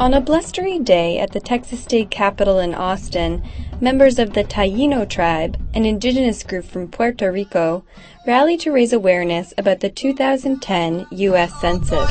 On a blustery day at the Texas state capitol in Austin, members of the Taíno tribe, an indigenous group from Puerto Rico, rallied to raise awareness about the 2010 U.S. Census.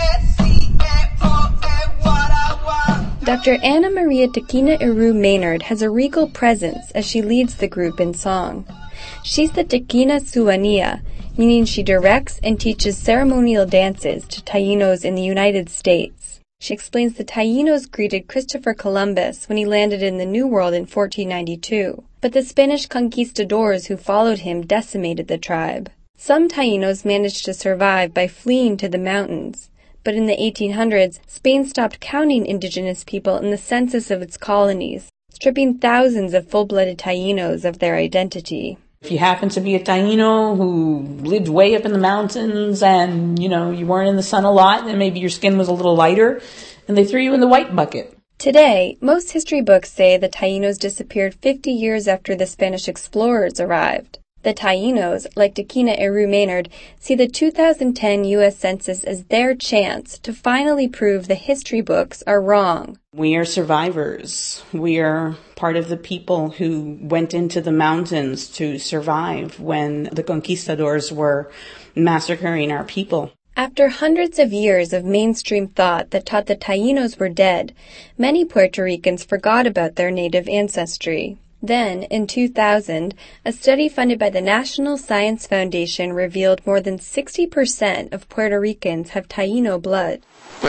Dr. Ana Maria Tequina Eru Maynard has a regal presence as she leads the group in song. She's the Tequina Suania, meaning she directs and teaches ceremonial dances to Taínos in the United States. She explains the Taínos greeted Christopher Columbus when he landed in the New World in 1492, but the Spanish conquistadors who followed him decimated the tribe. Some Taínos managed to survive by fleeing to the mountains, but in the 1800s, Spain stopped counting indigenous people in the census of its colonies, stripping thousands of full-blooded Taínos of their identity. If you happen to be a Taíno who lived way up in the mountains and, you weren't in the sun a lot and maybe your skin was a little lighter, and they threw you in the white bucket. Today, most history books say the Taínos disappeared 50 years after the Spanish explorers arrived. The Taínos, like Tequina Eru Maynard, see the 2010 U.S. Census as their chance to finally prove the history books are wrong. We are survivors. We are part of the people who went into the mountains to survive when the conquistadors were massacring our people. After hundreds of years of mainstream thought that taught the Taínos were dead, many Puerto Ricans forgot about their native ancestry. Then, in 2000, a study funded by the National Science Foundation revealed more than 60% of Puerto Ricans have Taíno blood.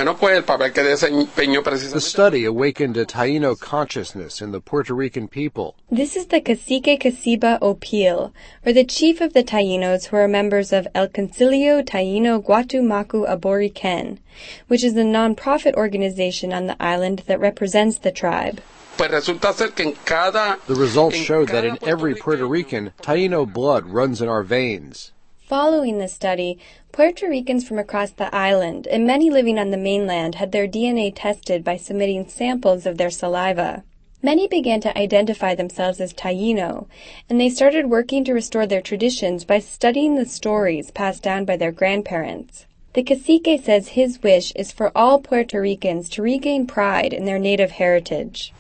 The study awakened a Taíno consciousness in the Puerto Rican people. This is the Cacique Casiba Opil, or the chief of the Taínos who are members of El Concilio Taíno Guatumacu Aborigen, which is a non-profit organization on the island that represents the tribe. The results showed that in every Puerto Rican, Taíno blood runs in our veins. Following the study, Puerto Ricans from across the island and many living on the mainland had their DNA tested by submitting samples of their saliva. Many began to identify themselves as Taíno, and they started working to restore their traditions by studying the stories passed down by their grandparents. The cacique says his wish is for all Puerto Ricans to regain pride in their native heritage.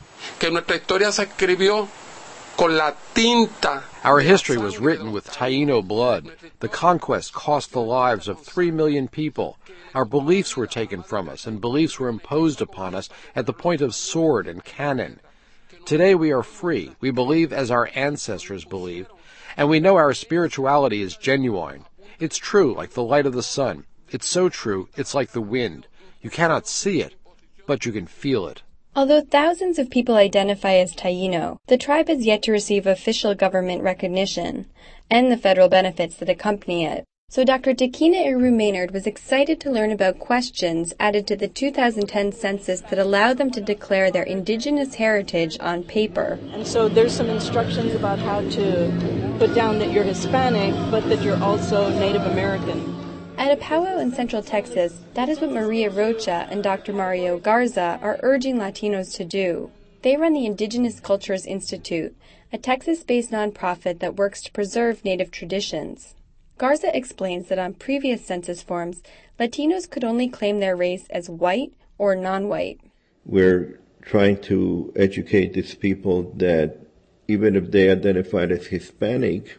Our history was written with Taíno blood. The conquest cost the lives of 3 million people. Our beliefs were taken from us, and beliefs were imposed upon us at the point of sword and cannon. Today we are free. We believe as our ancestors believed, and we know our spirituality is genuine. It's true, like the light of the sun. It's so true, it's like the wind. You cannot see it, but you can feel it. Although thousands of people identify as Taíno, the tribe has yet to receive official government recognition and the federal benefits that accompany it. So Dr. Tequina Eru Maynard was excited to learn about questions added to the 2010 census that allow them to declare their indigenous heritage on paper. And so there's some instructions about how to put down that you're Hispanic, but that you're also Native American. At a powwow in Central Texas, that is what Maria Rocha and Dr. Mario Garza are urging Latinos to do. They run the Indigenous Cultures Institute, a Texas-based nonprofit that works to preserve Native traditions. Garza explains that on previous census forms, Latinos could only claim their race as white or non-white. We're trying to educate these people that even if they identified as Hispanic,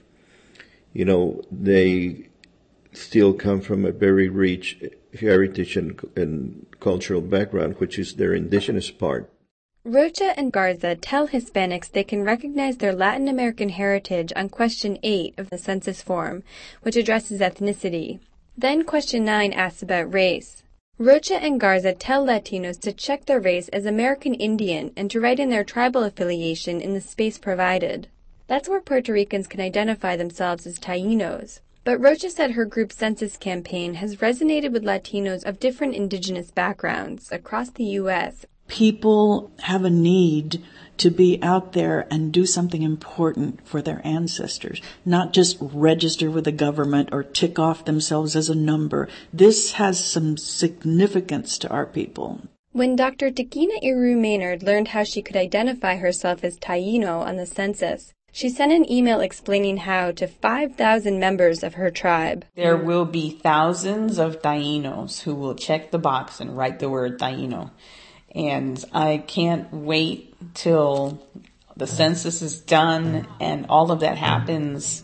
they still come from a very rich heritage and cultural background, which is their indigenous part. Rocha and Garza tell Hispanics they can recognize their Latin American heritage on Question 8 of the census form, which addresses ethnicity. Then Question 9 asks about race. Rocha and Garza tell Latinos to check their race as American Indian and to write in their tribal affiliation in the space provided. That's where Puerto Ricans can identify themselves as Taínos. But Rocha said her group's census campaign has resonated with Latinos of different indigenous backgrounds across the U.S. People have a need to be out there and do something important for their ancestors, not just register with the government or tick off themselves as a number. This has some significance to our people. When Dr. Tequina Eru Maynard learned how she could identify herself as Taíno on the census, she sent an email explaining how to 5,000 members of her tribe. There will be thousands of Taínos who will check the box and write the word Taíno. And I can't wait till the census is done and all of that happens.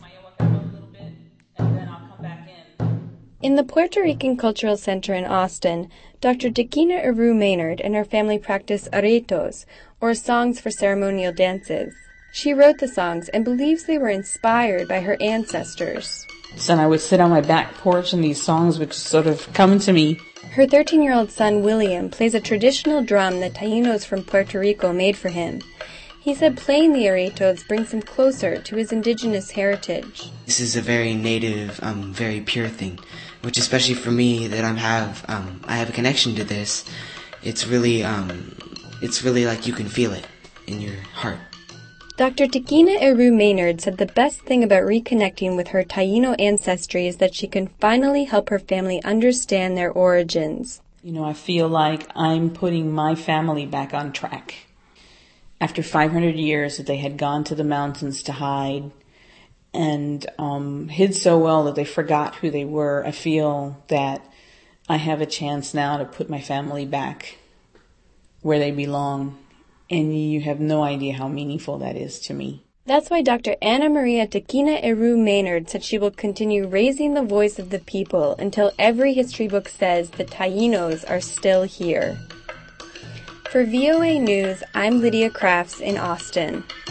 In the Puerto Rican Cultural Center in Austin, Dr. Tequina Aru Maynard and her family practice arritos, or songs for ceremonial dances. She wrote the songs and believes they were inspired by her ancestors. And I would sit on my back porch and these songs would sort of come to me. Her 13-year-old son, William, plays a traditional drum that Tainos from Puerto Rico made for him. He said playing the arritos brings him closer to his indigenous heritage. This is a very native, very pure thing, which especially for me that I have a connection to this. It's really like you can feel it in your heart. Dr. Tequina Aru Maynard said the best thing about reconnecting with her Taino ancestry is that she can finally help her family understand their origins. I feel like I'm putting my family back on track. After 500 years that they had gone to the mountains to hide and hid so well that they forgot who they were, I feel that I have a chance now to put my family back where they belong. And you have no idea how meaningful that is to me. That's why Dr. Ana Maria Tequina Aru Maynard said she will continue raising the voice of the people until every history book says the Tainos are still here. For VOA News, I'm Lydia Crafts in Austin.